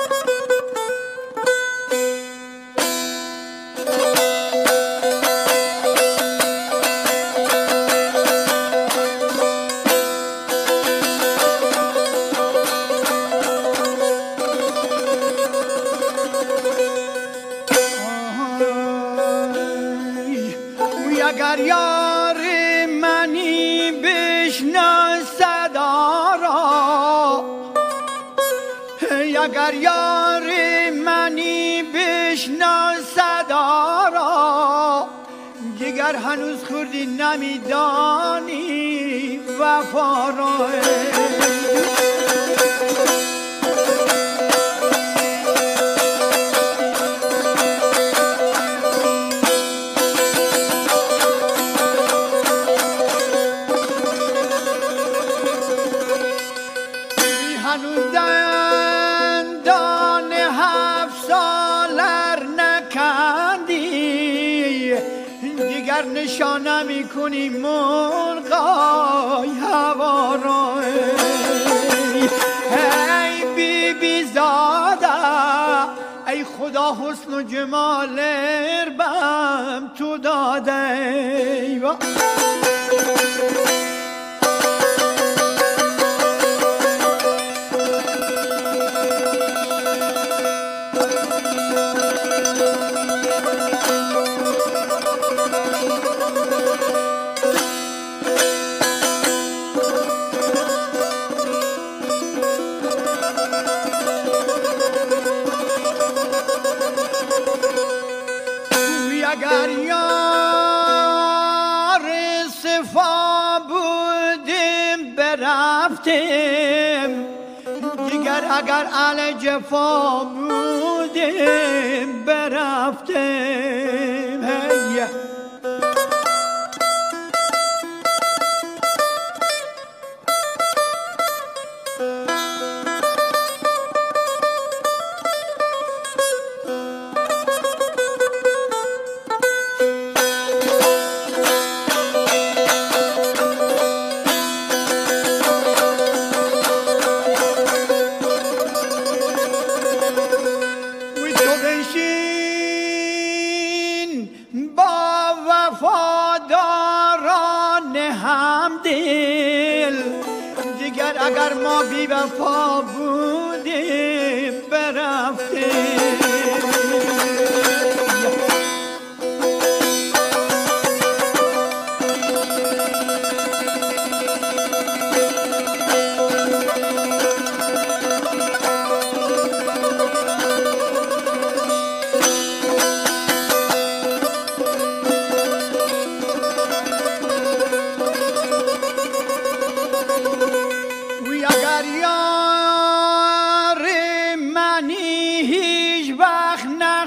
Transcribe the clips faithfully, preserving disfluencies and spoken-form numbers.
اگر یار منی بشناسد آرا، اگر یار منی بشناسد آرا، دیگر هنوز خوردی نمیدانی وفا را. هنوز دندان هفت سالر نکندی، دیگر نشانه میکنی مرغای هوا را. ای بی بی زاده، ای خدا حسن و جمال اربم تو داده. اگر یار صفا بودیم برفتیم، دیگر اگر اهل جفا بودیم برفتیم. هی با وفاداران همدل، دیگر اگر ما بی وفا بودیم برفتیم. اگر یار منی هیچ وقت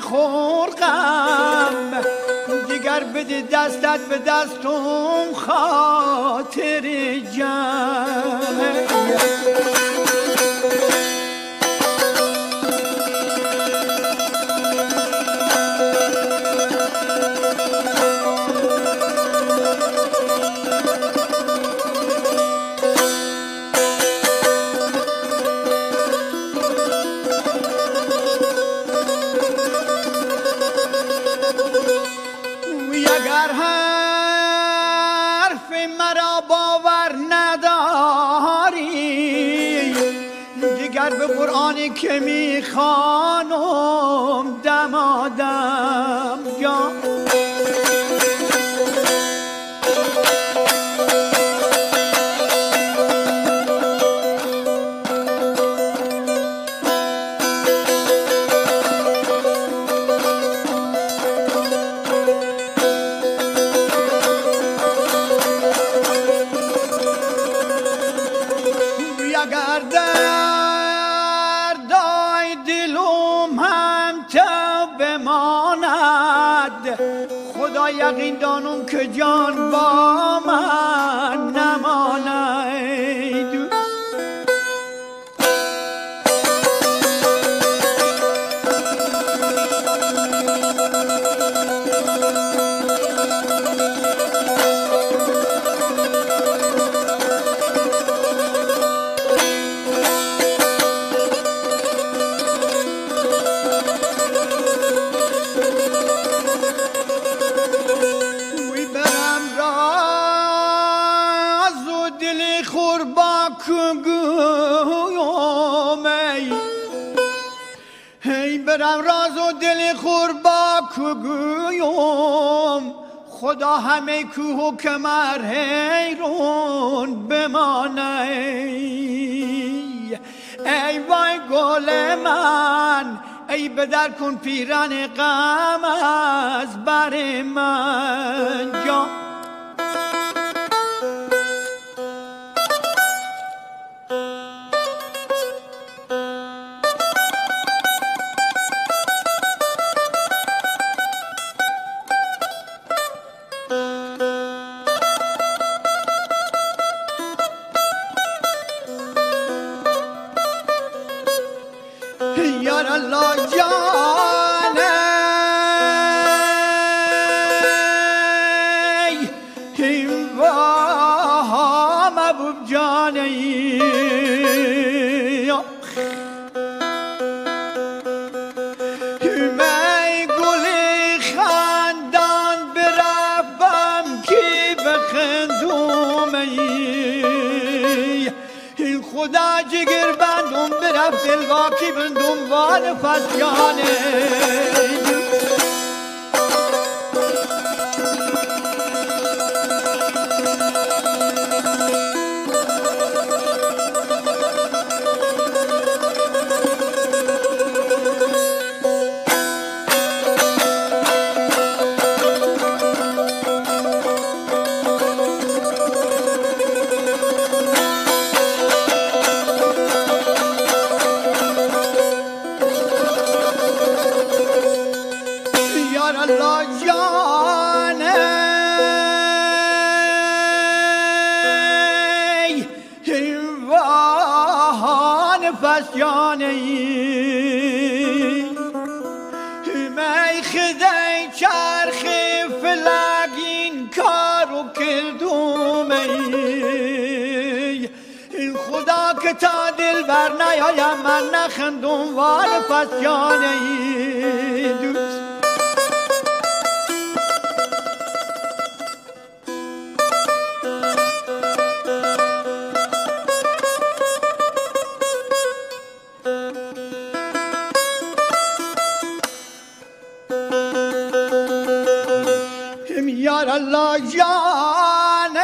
نخورم، دیگر بده دستت به دستم خاطر جمع. اگر حرف مرا باور نداری، دیگر به قرآنی که میخوانم دمادم جان. اگر دردای دلم هم تا بماند، خدا یقین دانم که جان با من نماند. هی برم راز و دل خور با کوگویم خدا همه کوه و کمر حیرون بمانه ای وای گل من ای بدر کن پیران غم از بر من جان یار الله جانه واه محبوب جانه می گلی خندان برفم کی بخندوم خدا جگر بندم برفت دلواکی بندم وان فسیانه الله جانه وان فسیانه می خدای چرخ فلگین کارو کردوم این خدا که تا دل بر نیایم من نخندم وان فسیانه دوست یار الله جانه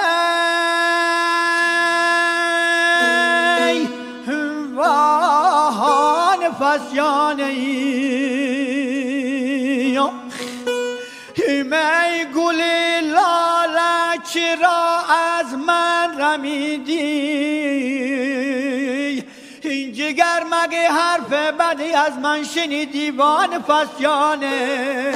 وان فسیانه می گل لاله چرا از من رمیدی این جگر مگه حرف بدی از من شنیدی وان فسیانه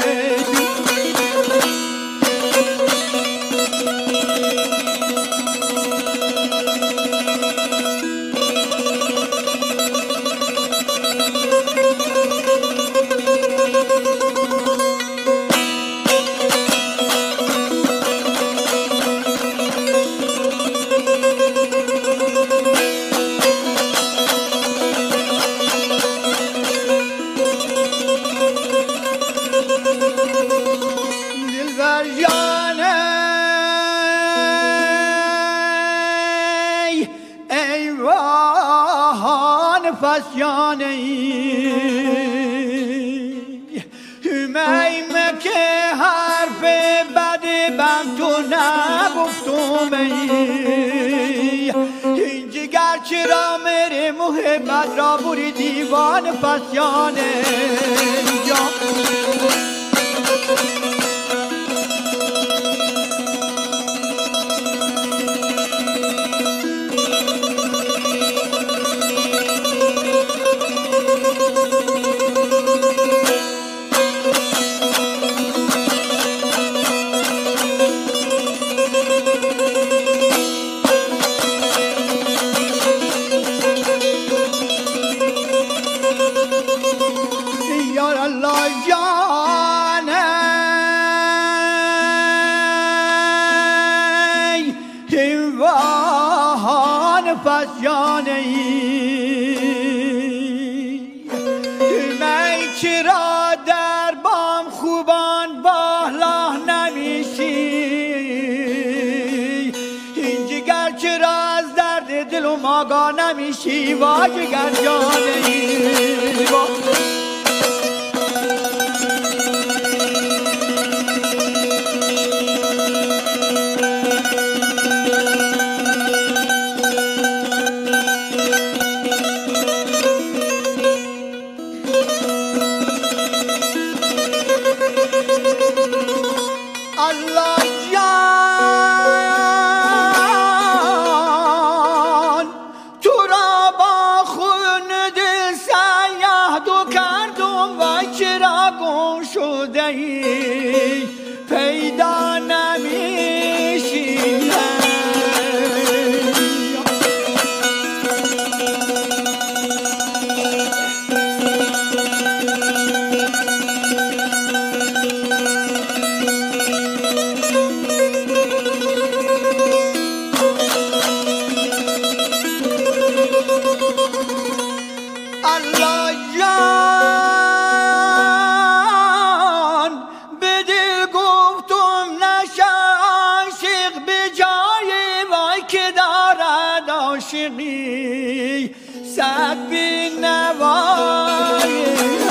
دلبر جانه ای وان فسیانه می مکه حرف بد بم تو نگفتم این جگر چرا میره محبت را بری دیوان فسیانه یار الله جانه وان فسیانه می چرا در بام خوبان بالا نمیشی این جگر چرا از درد دل و ماگا نمیشی وا جگر جانه چرا گم شده ای پیدا نمیشی الله جان به دل گفتم نشه عاشق به جای وای که دارد عاشقی صد بی نوایی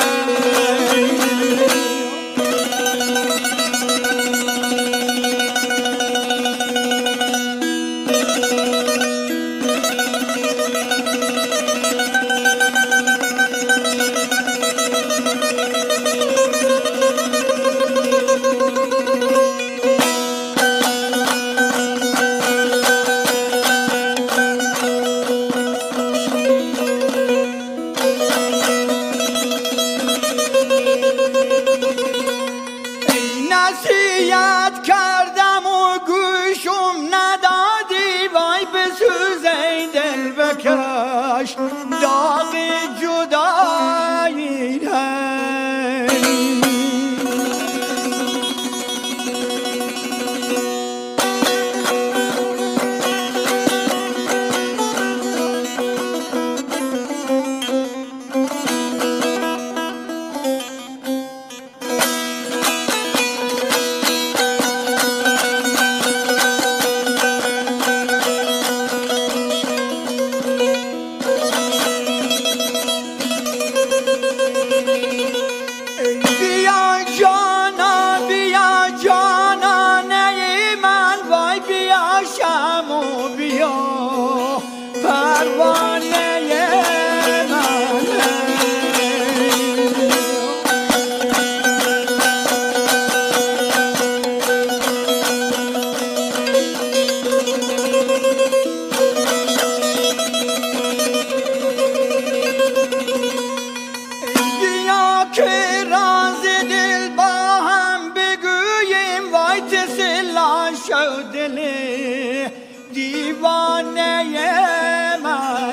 نصیحت کردم و گوشم ندادی وای بسوزه دل بکش داغ جدایی بیا جانا بیا جانانه من وای بیا شمو بیا پروانه من بیا که راز دل با هم بگوییم وای تسلا شو دل دیوانه من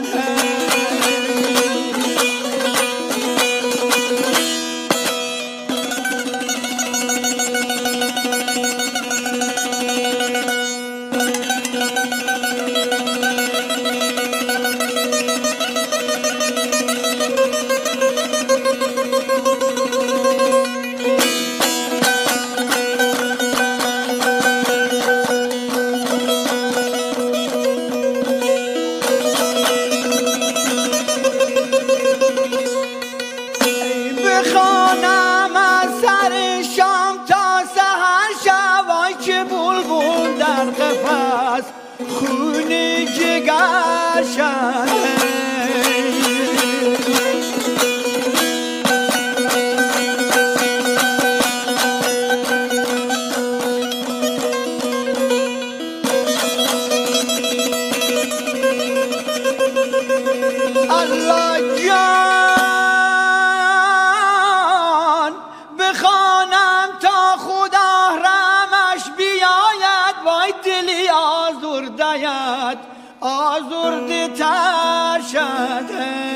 بخوانم از سر شام تا سحر شب وای که بلبل در قفس خون جگر شده الله جان بخوانم تا خدا رحمش بیاید وای دلی آزرده‌ات آزرده تر شده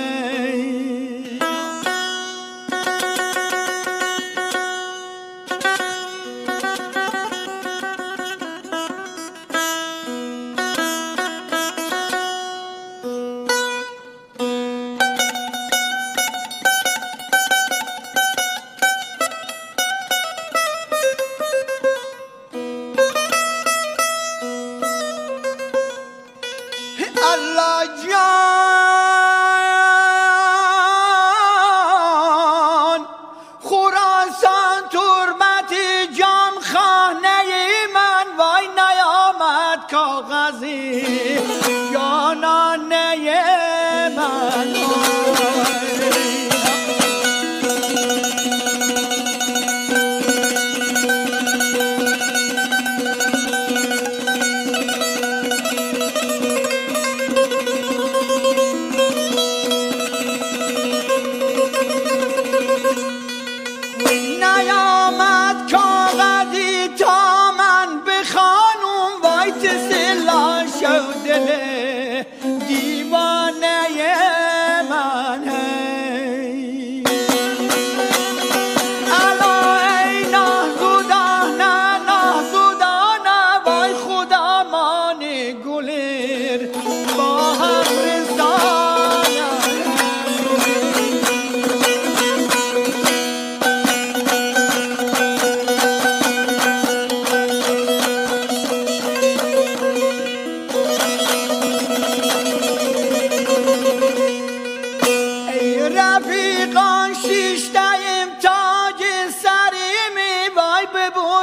الله جان خراسان تربت جام خانه من وای نیامد کاغذی جانانه من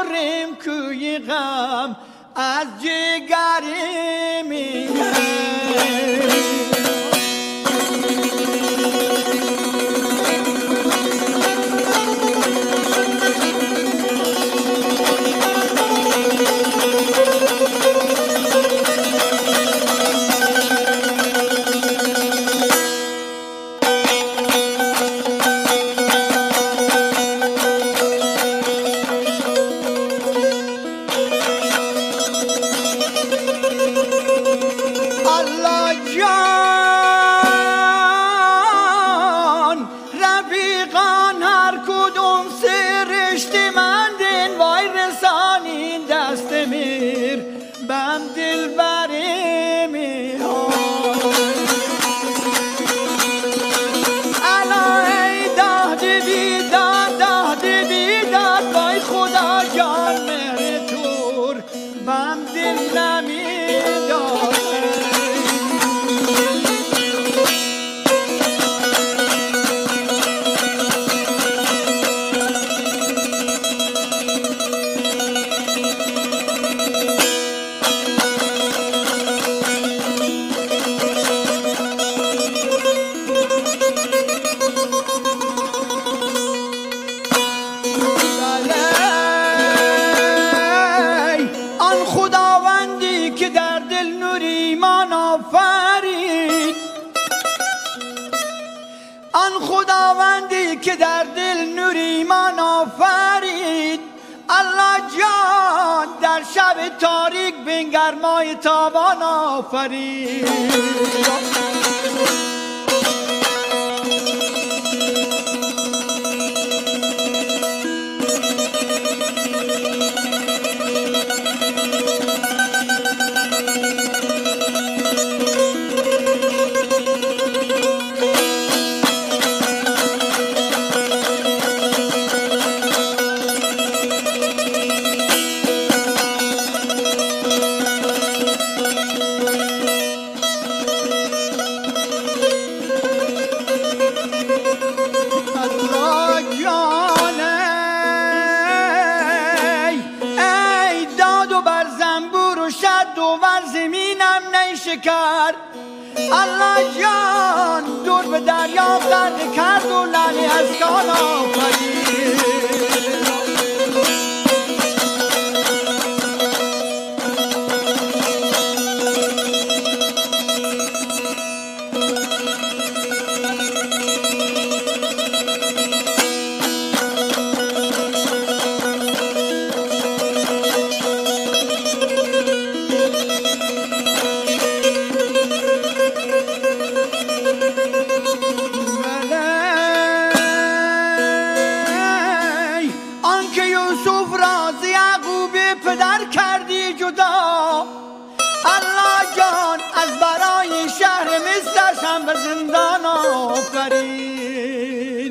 بریم کوی غم از جگری میگم که در دل نور ایمان آفرید الله جان در شب تاریک بین گرمای تابان آفرید شکر الله جان دور به دریا غرق کرد و لعلی از کان آفرید الله جان از برای شهر مصرش هم به زندان آفرید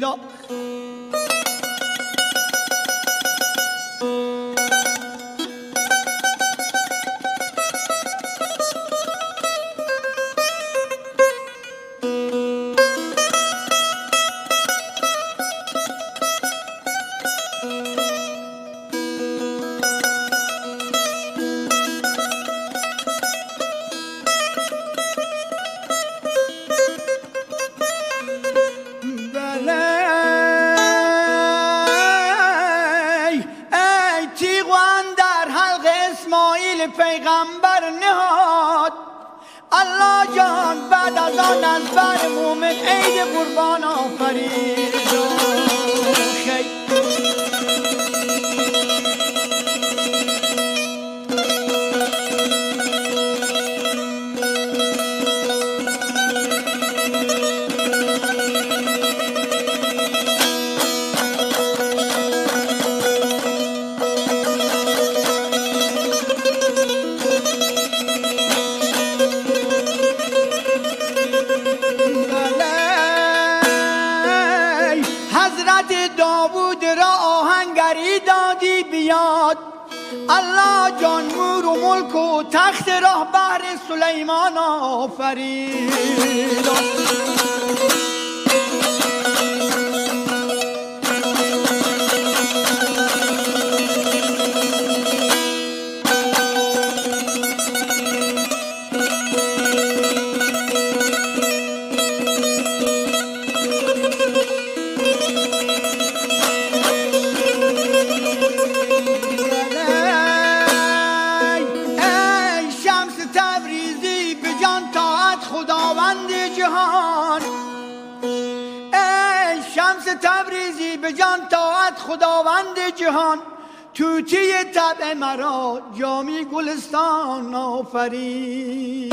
پیغمبر نهاد الله جان بعد از آن از بر مومن عید قربان آفرید الله جان مور و ملک و تخت راه بهر سلیمان آفرید تبریزی به جان طاعت خداوند جهان، توتی طبع مرا جامی گلستان آفرید.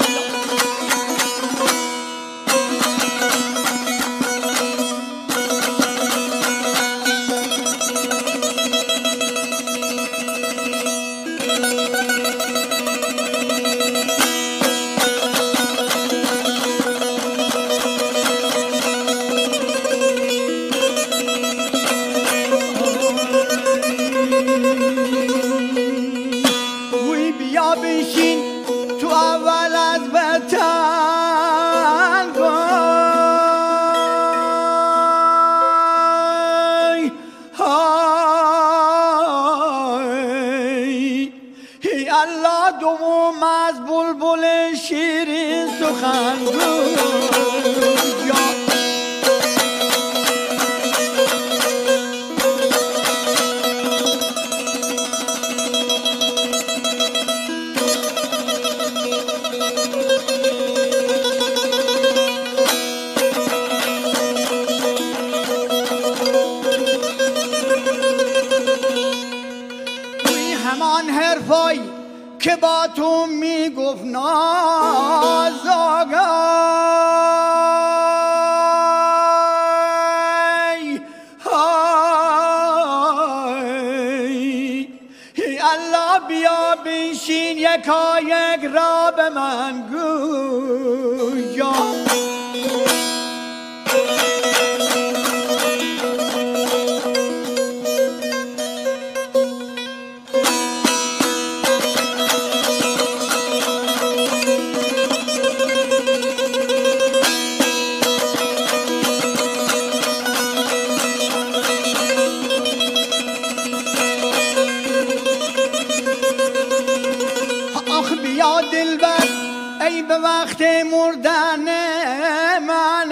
دوم از بلبل شیرین سخن توی همان حرفایی که با تو میگفت نازآگای، ای الله بیا بنشین یکا یک را به من گویا. آخ بیا دلبر ای به وقت مردن من،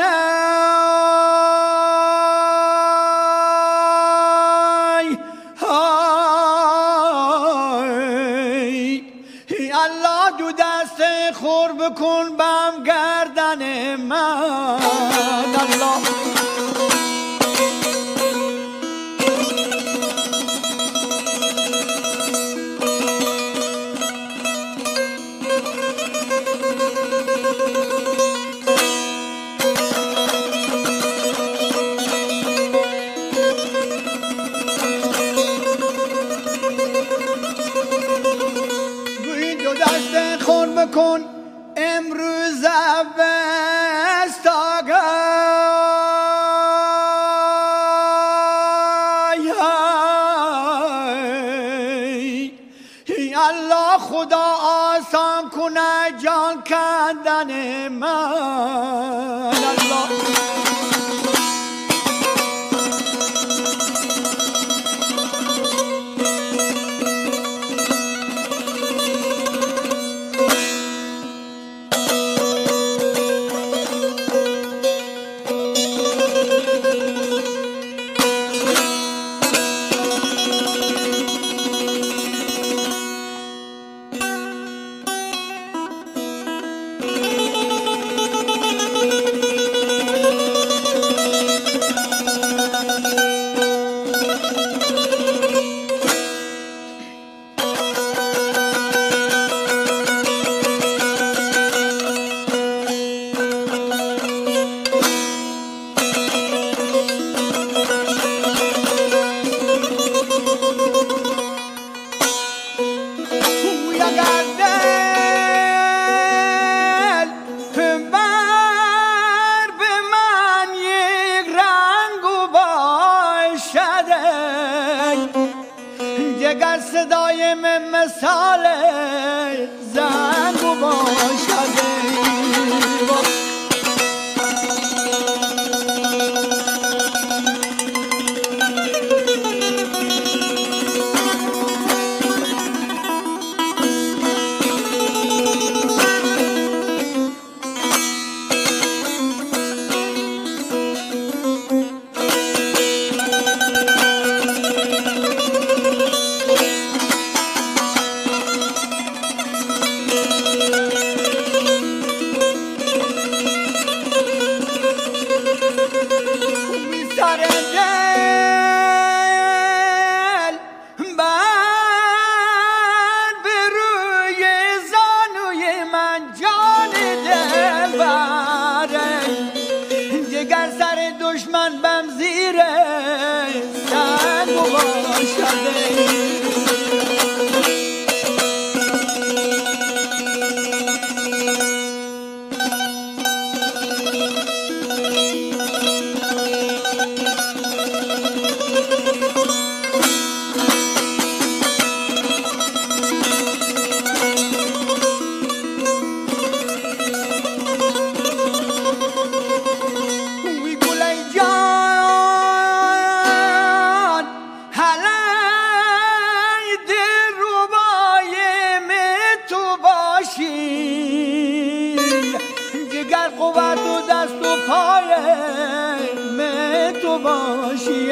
ای الله دو دست خور بکن بم گردن من. الله دست خور بکن امروز اوستاگای، ای الله خدا آسان کنه جان کندن من. الله جگر صدای مثال زنگ و باشده. جگر قوت و دست و پای من تو باشی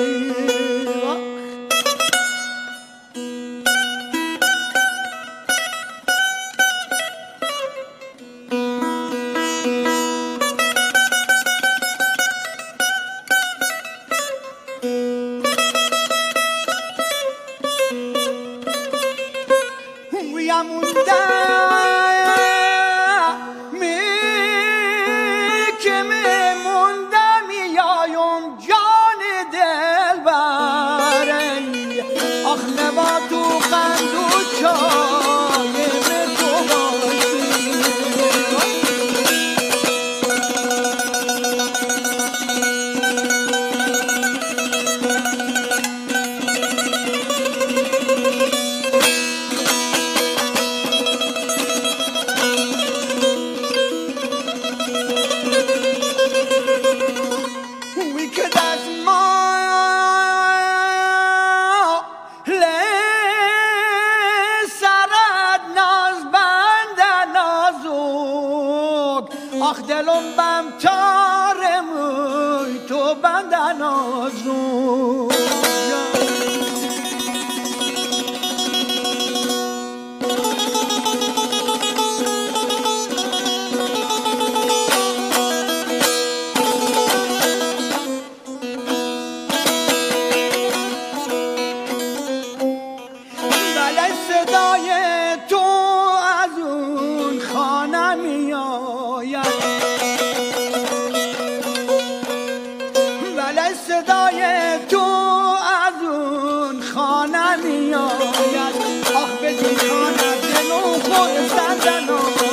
آخ دلم بم تارم تو بندن آزون ولی صدای تو از اون خانه می آید ولی صدای تو از اون خانه می آید آخ بدین خانه دلو خود سندن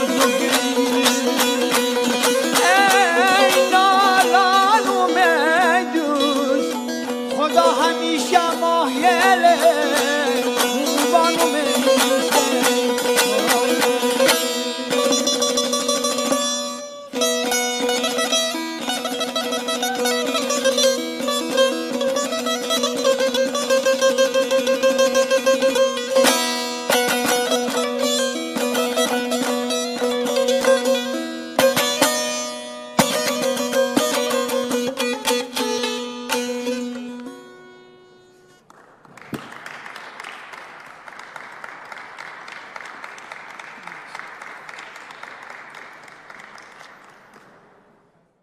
ای نالان و میدوز خدا همیشه ماهیله